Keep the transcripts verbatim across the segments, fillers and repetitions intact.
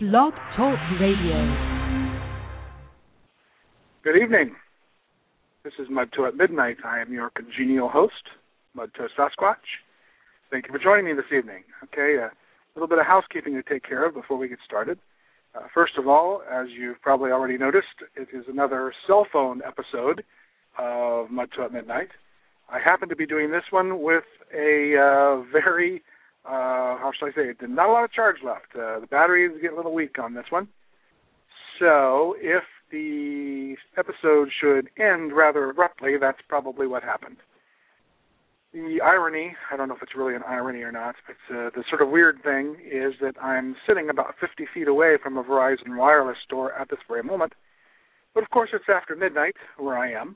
Blog Talk Radio. Good evening. This is Mudtoe at Midnight. I am your congenial host, Mudtoe Sasquatch. Thank you for joining me this evening. Okay, a little bit of housekeeping to take care of before we get started. Uh, first of all, as you've probably already noticed, it is another cell phone episode of Mudtoe at Midnight. I happen to be doing this one with a uh, very, uh, how shall I say it, not a lot of charge left. Uh, the battery is getting a little weak on this one. So if the episode should end rather abruptly, that's probably what happened. The irony, I don't know if it's really an irony or not, but uh, the sort of weird thing is that I'm sitting about fifty feet away from a Verizon wireless store at this very moment. But of course it's after midnight where I am,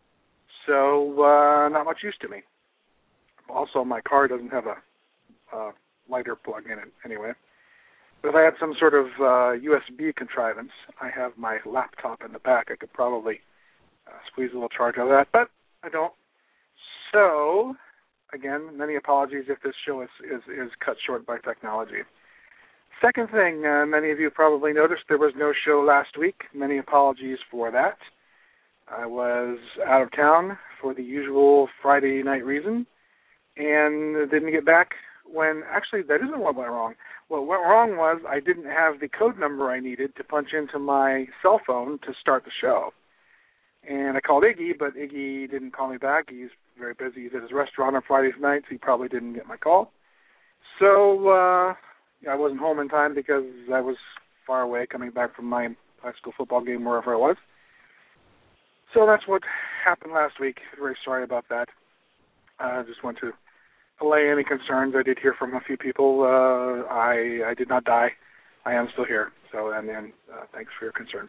so uh, not much use to me. Also, my car doesn't have a uh, lighter plug in it anyway. But if I had some sort of uh, U S B contrivance, I have my laptop in the back. I could probably uh, squeeze a little charge out of that, but I don't. So, again, many apologies if this show is, is, is cut short by technology. Second thing, uh, many of you probably noticed there was no show last week. Many apologies for that. I was out of town for the usual Friday night reason and didn't get back when, actually, that isn't what went wrong. What went wrong was I didn't have the code number I needed to punch into my cell phone to start the show. And I called Iggy, but Iggy didn't call me back. He's very busy. He's at his restaurant on Fridays nights. He probably didn't get my call. So uh, I wasn't home in time because I was far away coming back from my high school football game, wherever I was. So that's what happened last week. Very sorry about that. I uh, just want to allay any concerns. I did hear from a few people. Uh, I I did not die. I am still here. So, and, and uh, thanks for your concern.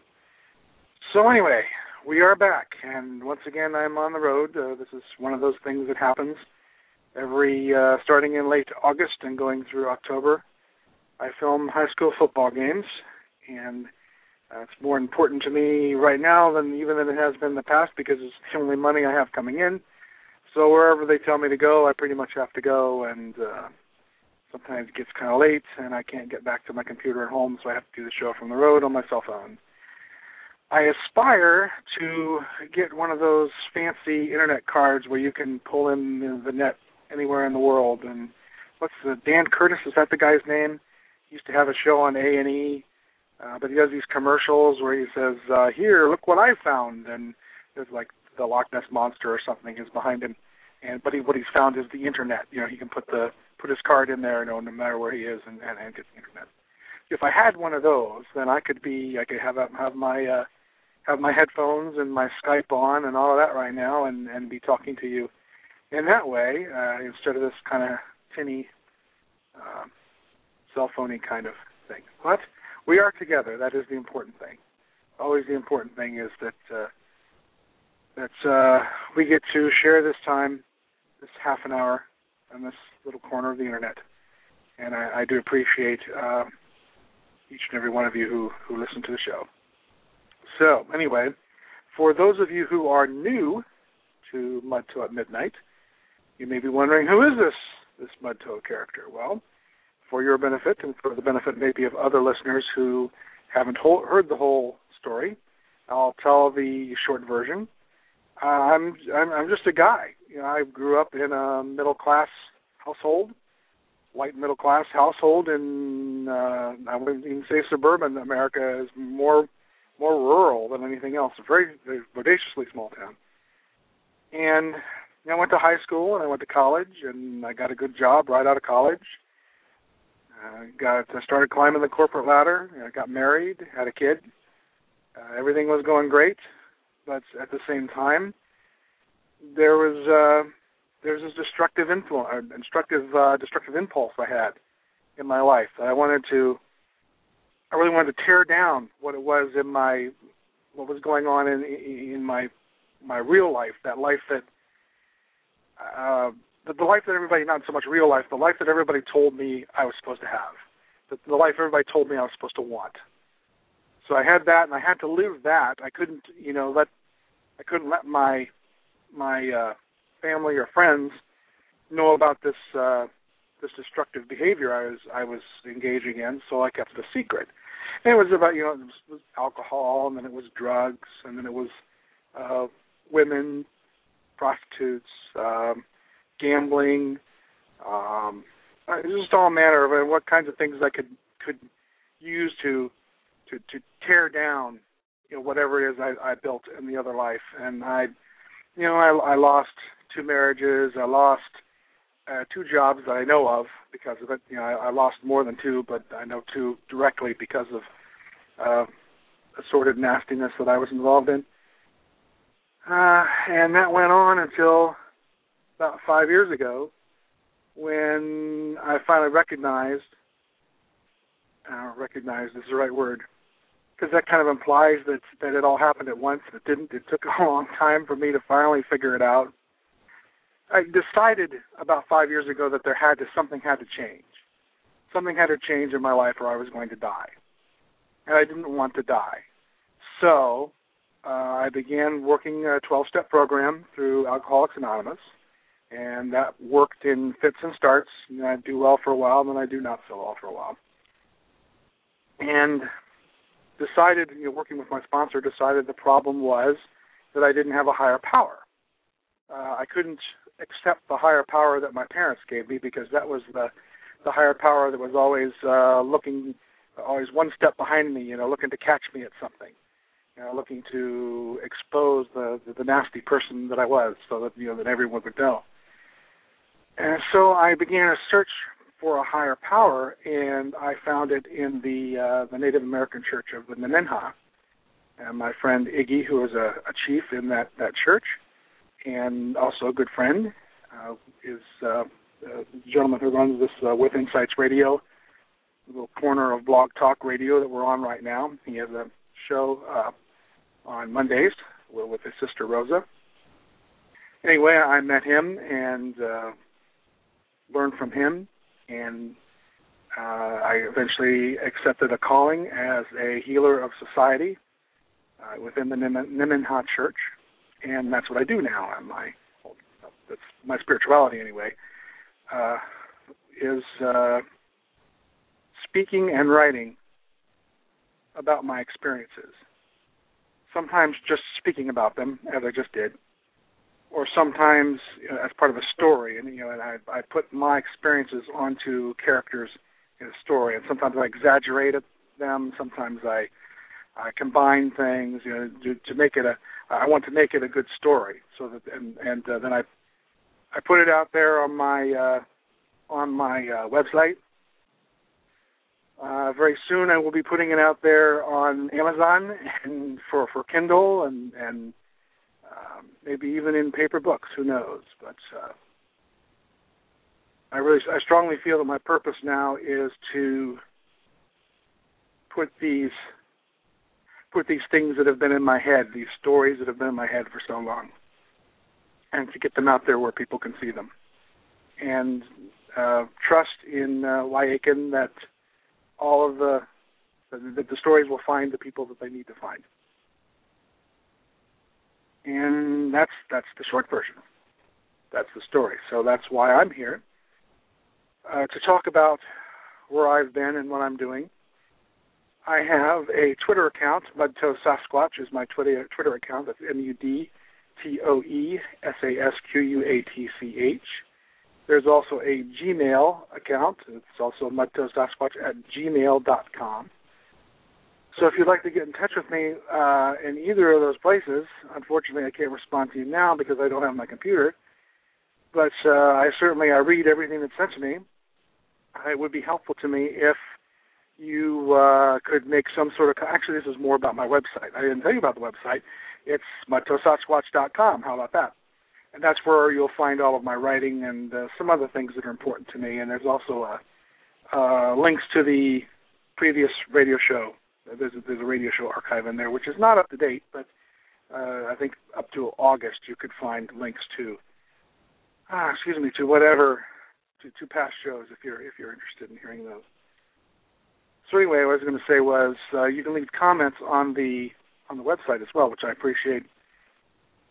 So anyway, we are back, and once again, I'm on the road. Uh, this is one of those things that happens every, uh, starting in late August and going through October. I film high school football games, and uh, it's more important to me right now than even than it has been in the past because it's the only money I have coming in. So wherever they tell me to go, I pretty much have to go, and uh, sometimes it gets kind of late, and I can't get back to my computer at home, so I have to do the show from the road on my cell phone. I aspire to get one of those fancy internet cards where you can pull in the net anywhere in the world. And what's the Dan Curtis? Is that the guy's name? He used to have a show on A and E, uh, but he does these commercials where he says, uh, "Here, look what I found," and there's like the Loch Ness monster or something is behind him. And but he, what he's found is the internet. You know, he can put the put his card in there, you know, no matter where he is, and, and, and get the internet. If I had one of those, then I could be, I could have have my uh, have my headphones and my Skype on and all of that right now, and, and be talking to you in that way uh, instead of this kind of tinny, uh, cell phony kind of thing. But we are together. That is the important thing. Always the important thing is that uh, that uh, we get to share this time, this half an hour, on this little corner of the internet, and I, I do appreciate uh, each and every one of you who, who listen to the show. So, anyway, for those of you who are new to Mudtoe at Midnight, you may be wondering, who is this, this Mudtoe character? Well, for your benefit, and for the benefit maybe of other listeners who haven't whole, heard the whole story, I'll tell the short version. Uh, I'm, I'm I'm just a guy. You know, I grew up in a middle-class household, white middle-class household in, uh, I wouldn't even say suburban America, is more more rural than anything else. A very, very bodaciously small town. And you know, I went to high school and I went to college and I got a good job right out of college. I got I started climbing the corporate ladder. I got married, had a kid. Uh, everything was going great, but at the same time, there was uh, there was this destructive influence, uh, destructive uh, destructive impulse I had in my life. I wanted to. I really wanted to tear down what it was in my, what was going on in in my my real life, that life that, uh, the, the life that everybody, not so much real life, the life that everybody told me I was supposed to have, the, the life everybody told me I was supposed to want. So I had that, and I had to live that. I couldn't, you know, let I couldn't let my my uh, family or friends know about this uh, this destructive behavior I was I was engaging in, so I kept it a secret. And it was about, you know, it was, it was alcohol, and then it was drugs, and then it was uh, women, prostitutes, um, gambling. Um, it was just all manner of uh, what kinds of things I could could use to to, to tear down, you know, whatever it is I, I built in the other life. And I, you know, I, I lost two marriages. I lost uh, two jobs that I know of because of it. You know, I, I lost more than two, but I know two directly because of uh, assorted nastiness that I was involved in. Uh, and that went on until about five years ago when I finally recognized, uh, recognized is the right word, because that kind of implies that that it all happened at once. It didn't. It took a long time for me to finally figure it out. I decided about five years ago that there had to something had to change. Something had to change in my life, or I was going to die, and I didn't want to die. So uh, I began working a twelve-step program through Alcoholics Anonymous, and that worked in fits and starts. You know, I do well for a while, and then I do not so well for a while, and decided, you know, working with my sponsor, decided the problem was that I didn't have a higher power. Uh, I couldn't accept the higher power that my parents gave me because that was the the higher power that was always uh, looking, always one step behind me, you know, looking to catch me at something, you know, looking to expose the, the, the nasty person that I was so that, you know, that everyone would know. And so I began a search for a higher power, and I found it in the uh, the Native American Church of the Nemenhah. And my friend Iggy, who is a, a chief in that, that church, and also a good friend, uh, is uh, the gentleman who runs this uh, With Insights Radio, a little corner of Blog Talk Radio that we're on right now. He has a show uh, on Mondays with his sister Rosa. Anyway, I met him and uh, learned from him, and uh, I eventually accepted a calling as a healer of society uh, within the Nemenhah Church. And that's what I do now. And my, well, that's my spirituality anyway, uh, is uh, speaking and writing about my experiences. Sometimes just speaking about them, as I just did, or sometimes, you know, as part of a story. And you know, and I, I put my experiences onto characters in a story. And sometimes I exaggerate them. Sometimes I, I combine things, you know, to, to make it a. I want to make it a good story, so that and and uh, then I I put it out there on my uh, on my uh, website. Uh, very soon, I will be putting it out there on Amazon and for, for Kindle and and um, maybe even in paper books. Who knows? But uh, I really I strongly feel that my purpose now is to put these. put these things that have been in my head, these stories that have been in my head for so long, and to get them out there where people can see them. And uh, trust in uh, Wahyekan that all of the, that the stories will find the people that they need to find. And that's that's the short version. That's the story. So that's why I'm here, uh, to talk about where I've been and what I'm doing. I have a Twitter account. Mudtoe Sasquatch is my Twitter Twitter account. That's M U D T O E S A S Q U A T C H. There's also a Gmail account. It's also Mudtoe Sasquatch at gmail dot com. So if you'd like to get in touch with me uh, in either of those places, unfortunately I can't respond to you now because I don't have my computer, but uh, I certainly I read everything that's sent to me. It would be helpful to me if you uh, could make some sort of, actually this is more about my website. I didn't tell you about the website. It's mudtoe sasquatch dot com. How about that? And that's where you'll find all of my writing and uh, some other things that are important to me. And there's also uh, uh, links to the previous radio show. There's a, there's a radio show archive in there, which is not up to date, but uh, I think up to August you could find links to, ah, excuse me, to whatever, to, to past shows if you're if you're interested in hearing those. So anyway, what I was going to say was uh, you can leave comments on the on the website as well, which I appreciate.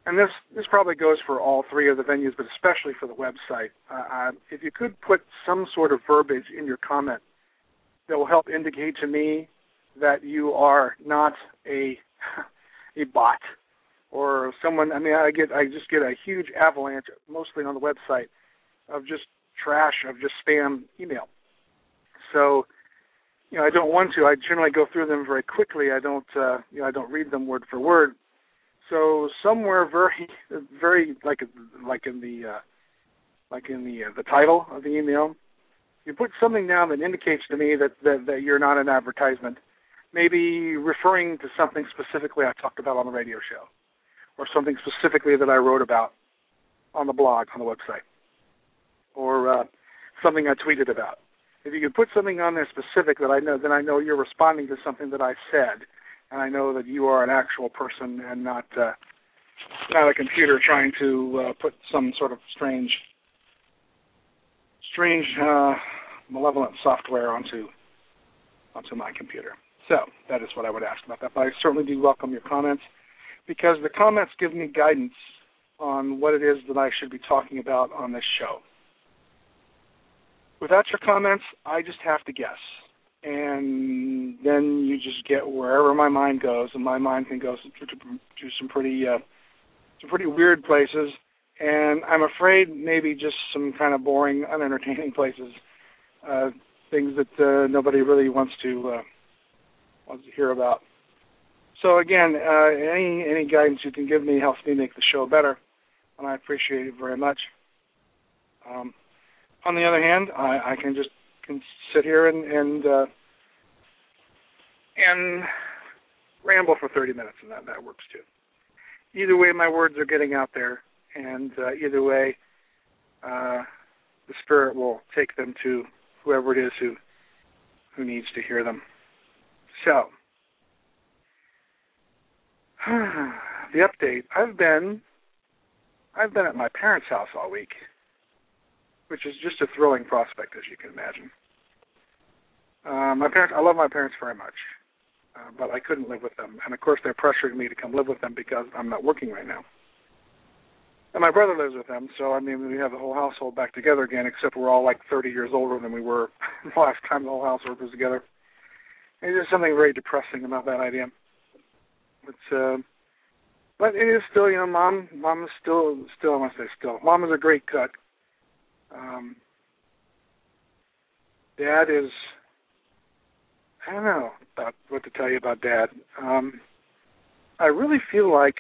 and this, this probably goes for all three of the venues, but especially for the website, uh, if you could put some sort of verbiage in your comment that will help indicate to me that you are not a a bot or someone. I mean, I get I just get a huge avalanche, mostly on the website, of just trash, of just spam email. So, you know, I don't want to. I generally go through them very quickly. I don't, uh, you know, I don't read them word for word. So somewhere very, very like like in the uh, like in the uh, the title of the email, you put something down that indicates to me that, that, that you're not an advertisement, maybe referring to something specifically I talked about on the radio show, or something specifically that I wrote about on the blog, on the website, or uh, something I tweeted about. If you could put something on there specific that I know, then I know you're responding to something that I said, and I know that you are an actual person and not uh, not a computer trying to uh, put some sort of strange strange uh, malevolent software onto onto my computer. So that is what I would ask about that. But I certainly do welcome your comments, because the comments give me guidance on what it is that I should be talking about on this show. Without your comments, I just have to guess. And then you just get wherever my mind goes, and my mind can go to, to, to some pretty uh, some pretty weird places. And I'm afraid maybe just some kind of boring, unentertaining places, uh, things that uh, nobody really wants to uh, wants to hear about. So again, uh, any any guidance you can give me helps me make the show better, and I appreciate it very much. Um, on the other hand, I, I can just can sit here and and, uh, and ramble for thirty minutes, and that, that works too. Either way, my words are getting out there. And uh, either way, uh, the Spirit will take them to whoever it is who who needs to hear them. So, the update. I've been I've been at my parents' house all week, which is just a thrilling prospect, as you can imagine. Uh, my parents, I love my parents very much, uh, but I couldn't live with them, and of course they're pressuring me to come live with them because I'm not working right now. And my brother lives with them, so, I mean, we have the whole household back together again, except we're all like thirty years older than we were the last time the whole household was together. And there's something very depressing about that idea. It's, uh, but it is still, you know, Mom, Mom is still, still, I want to say still, Mom is a great cook. Um, Dad is, I don't know about what to tell you about Dad. Um, I really feel like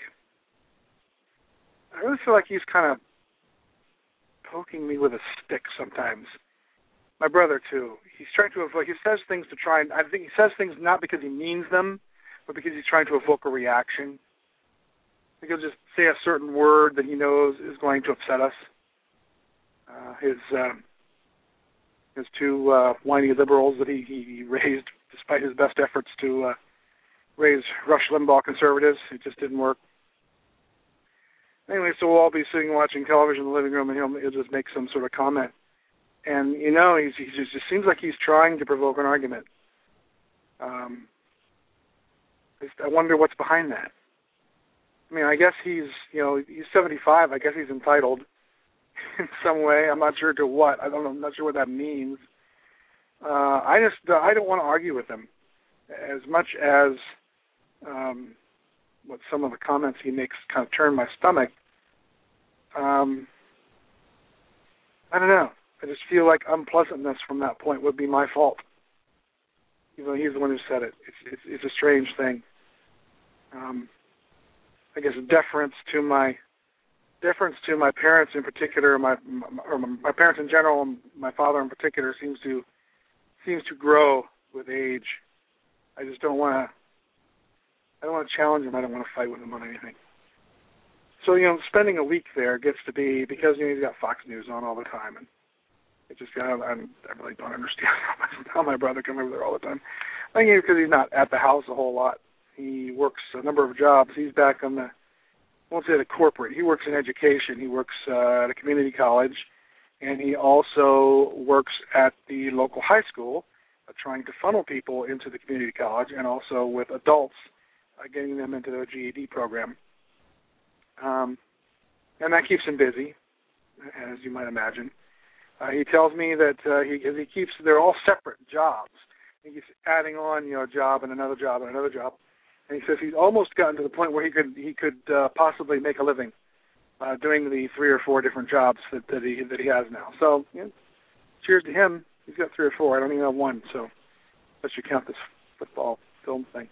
I really feel like he's kind of poking me with a stick sometimes. My brother, too. He's trying to avoid, he says things to try and, I think he says things not because he means them, but because he's trying to evoke a reaction. I think he'll just say a certain word that he knows is going to upset us. Uh, his, uh, his two uh, whiny liberals that he, he raised, despite his best efforts to uh, raise Rush Limbaugh conservatives, it just didn't work. Anyway, so we'll all be sitting watching television in the living room, and he'll, he'll just make some sort of comment. And, you know, he's, he just, just seems like he's trying to provoke an argument. Um, I wonder what's behind that. I mean, I guess he's, you know, he's seventy-five. I guess he's entitled in some way. I'm not sure to what. I don't know. I'm not sure what that means. Uh, I just, I don't want to argue with him as much as um, what some of the comments he makes kind of turn my stomach. Um, I don't know. I just feel like unpleasantness from that point would be my fault. Even though he's the one who said it. It's, it's, it's a strange thing. Um, I guess deference to my deference to my parents in particular, my, my or my parents in general, and my father in particular, seems to seems to grow with age. I just don't want to. I don't want to challenge him. I don't want to fight with him on anything. So, you know, spending a week there gets to be, because, you know, he's got Fox News on all the time, and it just, I, I really don't understand how my brother can live there all the time. I think because he's not at the house a whole lot. He works a number of jobs. He's back on the, I won't say the corporate. He works in education. He works uh, at a community college, and he also works at the local high school, uh, trying to funnel people into the community college, and also with adults, uh, getting them into their G E D program. Um, and that keeps him busy, as you might imagine. Uh, he tells me that uh, he, he keeps, they're all separate jobs. He keeps adding on, you know, a job and another job and another job. And he says he's almost gotten to the point where he could he could uh, possibly make a living uh, doing the three or four different jobs that, that he that he has now. So, yeah, cheers to him. He's got three or four. I don't even have one. So, let's you count this football film thing.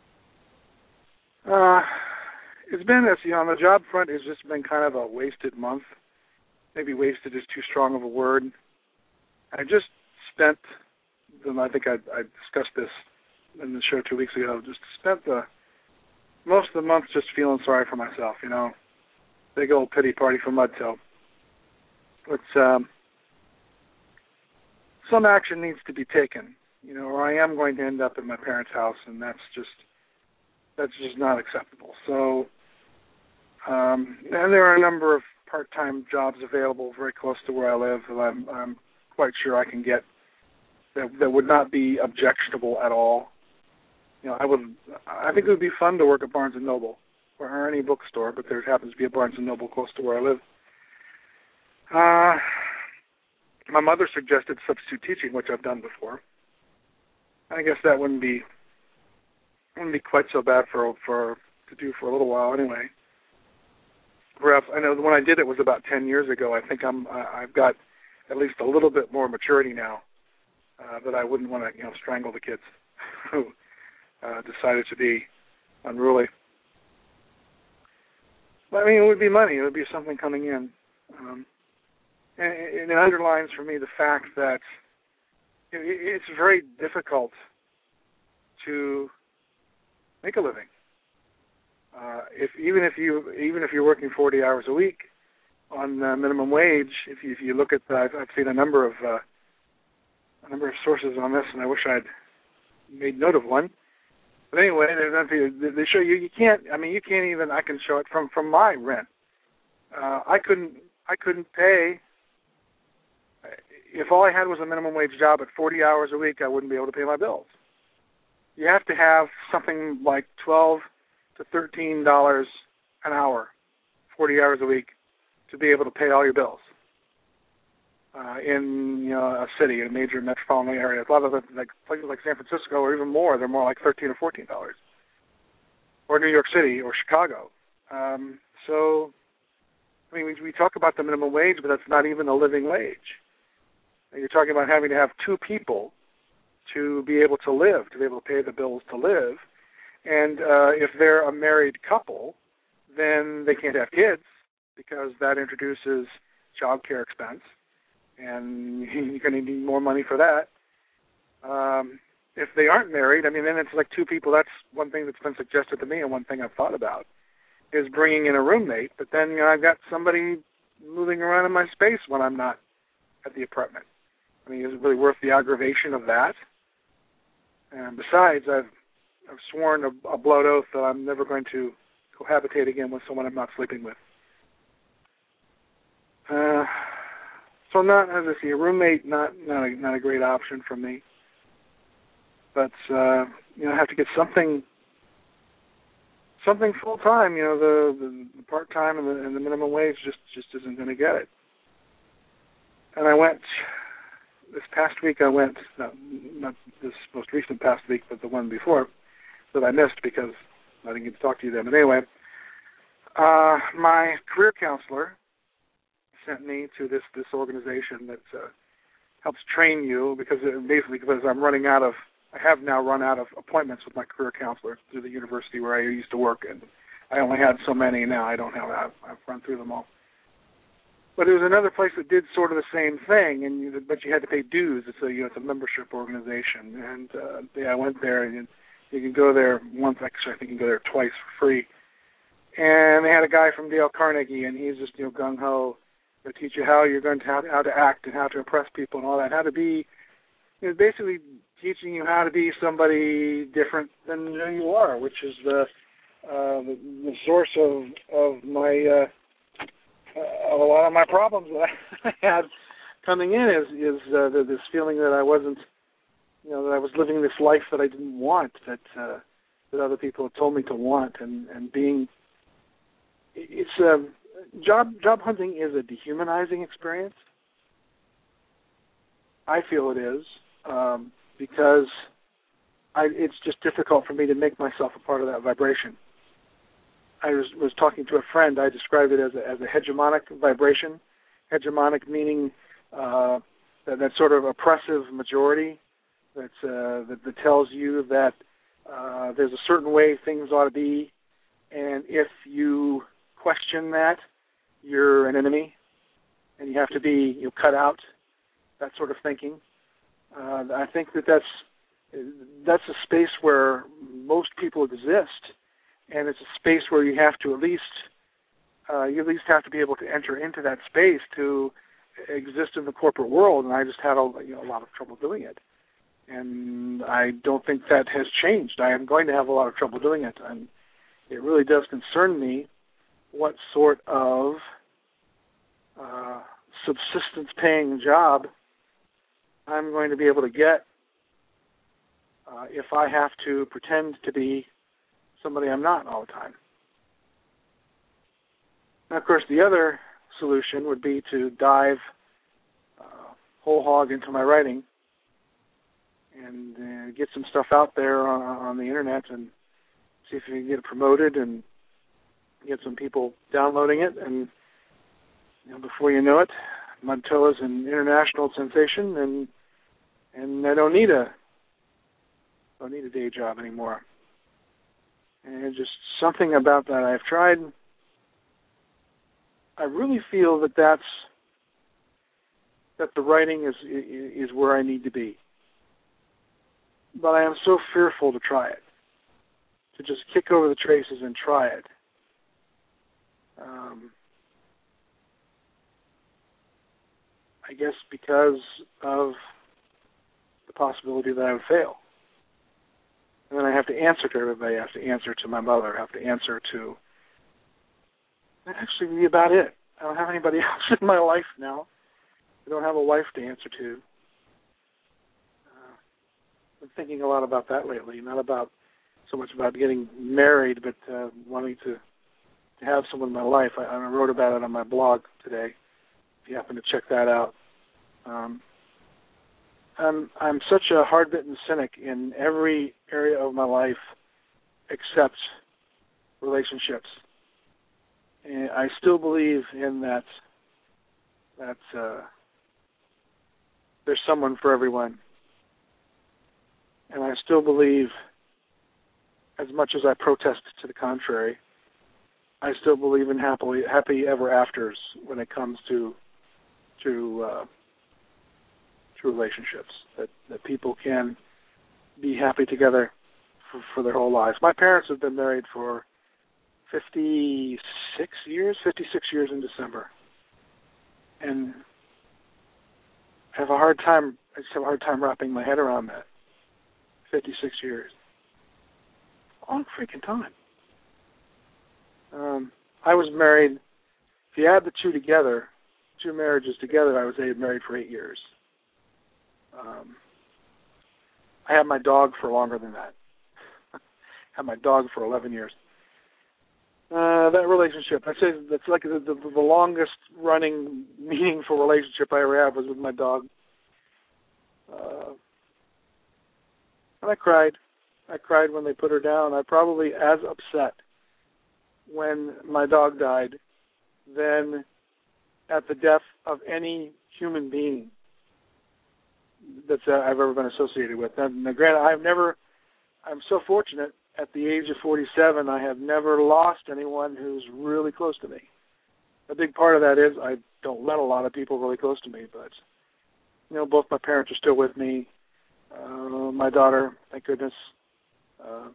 Uh, it's been, as you know, on the job front, it's just been kind of a wasted month. Maybe wasted is too strong of a word. I just spent, I think I, I discussed this in the show two weeks ago, just spent the most of the month just feeling sorry for myself, you know. Big old pity party for Mudtail. It's, um, some action needs to be taken, you know, or I am going to end up at my parents' house, and that's just, that's just not acceptable. So, um, and there are a number of part-time jobs available very close to where I live that I'm, I'm quite sure I can get that, that would not be objectionable at all. You know, I would. I think it would be fun to work at Barnes and Noble or any bookstore, but there happens to be a Barnes and Noble close to where I live. Uh, my mother suggested substitute teaching, which I've done before. I guess that wouldn't be wouldn't be quite so bad for for to do for a little while anyway. Perhaps I know when I did it was about ten years ago. I think I'm I've got at least a little bit more maturity now uh, that I wouldn't want to you know strangle the kids who uh, decided to be unruly. But I mean, it would be money. It would be something coming in, um, and, and it underlines for me the fact that it, it's very difficult to make a living. Uh, if even if you even if you're working forty hours a week on uh, minimum wage, if you, if you look at the, I've, I've seen a number of uh, a number of sources on this, and I wish I'd made note of one. But anyway, they, they show you you can't. I mean, you can't even. I can show it from, from my rent. Uh, I couldn't I couldn't pay. If all I had was a minimum wage job at forty hours a week, I wouldn't be able to pay my bills. You have to have something like twelve to thirteen dollars an hour, forty hours a week, to be able to pay all your bills uh, in you know a city, a major metropolitan area. A lot of the, like places like San Francisco or even more, they're more like thirteen or fourteen dollars, or New York City or Chicago. Um, so, I mean, we, we talk about the minimum wage, but that's not even a living wage. You're talking about having to have two people to be able to live, to be able to pay the bills to live. And uh, if they're a married couple, then they can't have kids because that introduces child care expense, and you're going to need more money for that. Um, if they aren't married, I mean, then it's like two people. That's one thing that's been suggested to me and one thing I've thought about is bringing in a roommate. But then you know, I've got somebody moving around in my space when I'm not at the apartment. I mean, is it really worth the aggravation of that? And besides, I've I've sworn a, a blood oath that I'm never going to cohabitate again with someone I'm not sleeping with. Uh, so not, as I see, a roommate, not not a, not a great option for me. But uh, you know, I have to get something something full time. You know, the, the, the part time and the, and the minimum wage just just isn't going to get it. And I went this past week. I went not, not this most recent past week, but the one before that I missed because I didn't get to talk to you then. But anyway, uh, my career counselor sent me to this, this organization that uh, helps train you because it, basically because I'm running out of, I have now run out of appointments with my career counselor through the university where I used to work, and I only had so many. Now I don't have, I've, I've run through them all. But there was another place that did sort of the same thing, and you, but you had to pay dues. It's a, you know, it's a membership organization, and uh, yeah, I went there, and you can go there once. Actually, I think you can go there twice for free. And they had a guy from Dale Carnegie, and he's just you know gung ho to teach you how you're going to how, how to act and how to impress people and all that. How to be, you know, basically teaching you how to be somebody different than you are, which is the uh, the, the source of of my uh, uh, a lot of my problems that I had coming in is is uh, this feeling that I wasn't. You know, that I was living this life that I didn't want, that uh, that other people had told me to want, and, and being it's a job job hunting is a dehumanizing experience. I feel it is um, because I, it's just difficult for me to make myself a part of that vibration. I was, was talking to a friend. I described it as a, as a hegemonic vibration. Hegemonic meaning uh, that, that sort of oppressive majority that's, uh, that, that tells you that uh, there's a certain way things ought to be, and if you question that, you're an enemy, and you have to be you know, cut out. That sort of thinking. Uh, I think that that's that's a space where most people exist, and it's a space where you have to at least uh, you at least have to be able to enter into that space to exist in the corporate world. And I just had a you know a lot of trouble doing it, and I don't think that has changed. I am going to have a lot of trouble doing it, and it really does concern me what sort of uh, subsistence-paying job I'm going to be able to get uh, if I have to pretend to be somebody I'm not all the time. Now, of course, the other solution would be to dive uh, whole hog into my writing and uh, get some stuff out there on, on the internet and see if you can get it promoted and get some people downloading it. And you know, before you know it, Mud Toe is an international sensation, and and I don't need a don't need a day job anymore. And just something about that I've tried. I really feel that that's that the writing is is where I need to be. But I am so fearful to try it, to just kick over the traces and try it. Um, I guess because of the possibility that I would fail. And then I have to answer to everybody. I have to answer to my mother. I have to answer to... That'd actually be about it. I don't have anybody else in my life now. I don't have a wife to answer to. Uh, I've been thinking a lot about that lately. Not about so much about getting married, but uh, wanting to, to have someone in my life. I, I wrote about it on my blog today. If you happen to check that out. Um, I'm, I'm such a hard-bitten cynic in every area of my life except relationships. And I still believe in that, that uh, there's someone for everyone. And I still believe, as much as I protest to the contrary, I still believe in happily, happy ever afters when it comes to to uh, to relationships, that, that people can be happy together for, for their whole lives. My parents have been married for fifty-six years, fifty-six years in December. And I have a hard time, I just have a hard time wrapping my head around that. fifty-six years. A long freaking time. Um, I was married, if you add the two together, two marriages together, I was married for eight years. Um, I had my dog for longer than that. Had my dog for eleven years. Uh, that relationship, I say that's like the, the, the longest running meaningful relationship I ever had was with my dog. Uh, and I cried. I cried when they put her down. I probably as upset when my dog died than at the death of any human being that uh, I've ever been associated with. And now, granted, I've never, I'm so fortunate at the age of forty-seven, I have never lost anyone who's really close to me. A big part of that is I don't let a lot of people really close to me, but, you know, both my parents are still with me. Uh, my daughter, thank goodness. Uh,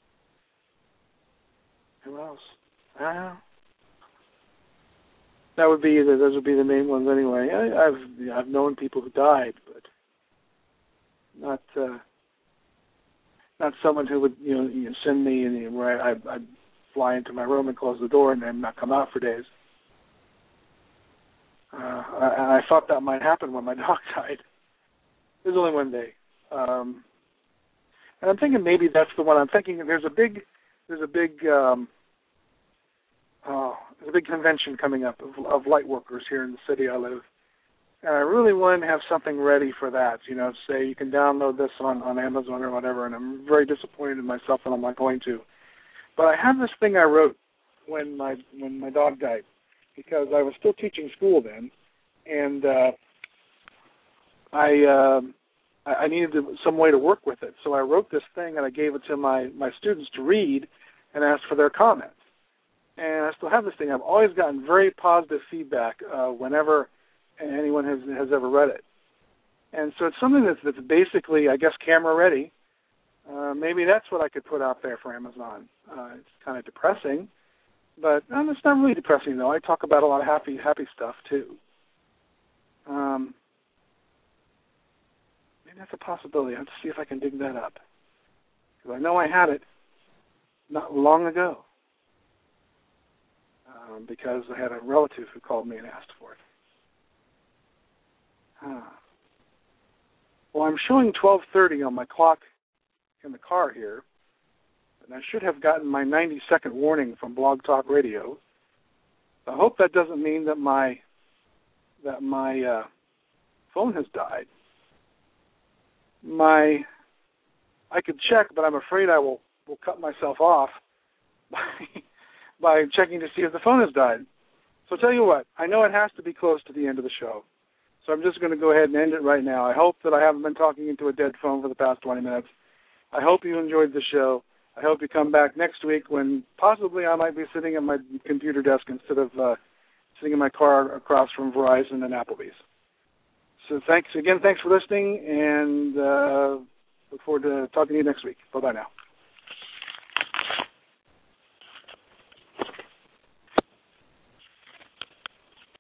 who else? I don't know. That would be the, those would be the main ones anyway. I, I've I've known people who died, but not uh, not someone who would you know, you know send me and where I, I'd, I'd fly into my room and close the door and then not come out for days. Uh, and I thought that might happen when my dog died. It was only one day, um, and I'm thinking maybe that's the one. I'm thinking there's a big there's a big um, oh, there's a big convention coming up of, of light workers here in the city I live. And I really wanted to have something ready for that, you know, say you can download this on, on Amazon or whatever, and I'm very disappointed in myself that I'm not going to. But I have this thing I wrote when my when my dog died, because I was still teaching school then, and uh, I uh, I needed to, some way to work with it. So I wrote this thing and I gave it to my, my students to read and ask for their comments. And I still have this thing. I've always gotten very positive feedback uh, whenever anyone has has ever read it. And so it's something that's, that's basically, I guess, camera ready. Uh, maybe that's what I could put out there for Amazon. Uh, it's kind of depressing, but um, it's not really depressing, though. I talk about a lot of happy happy stuff, too. Um, maybe that's a possibility. I have to see if I can dig that up, because I know I had it not long ago, um, because I had a relative who called me and asked for it. Huh. Well, I'm showing twelve thirty on my clock in the car here, and I should have gotten my ninety second warning from Blog Talk Radio. I hope that doesn't mean that my that my uh, phone has died. My I could check, but I'm afraid I will, will cut myself off by, by checking to see if the phone has died. So I'll tell you what, I know it has to be close to the end of the show. So I'm just going to go ahead and end it right now. I hope that I haven't been talking into a dead phone for the past twenty minutes. I hope you enjoyed the show. I hope you come back next week when possibly I might be sitting at my computer desk instead of uh, sitting in my car across from Verizon and Applebee's. So thanks again. Thanks for listening, and uh, look forward to talking to you next week. Bye-bye now.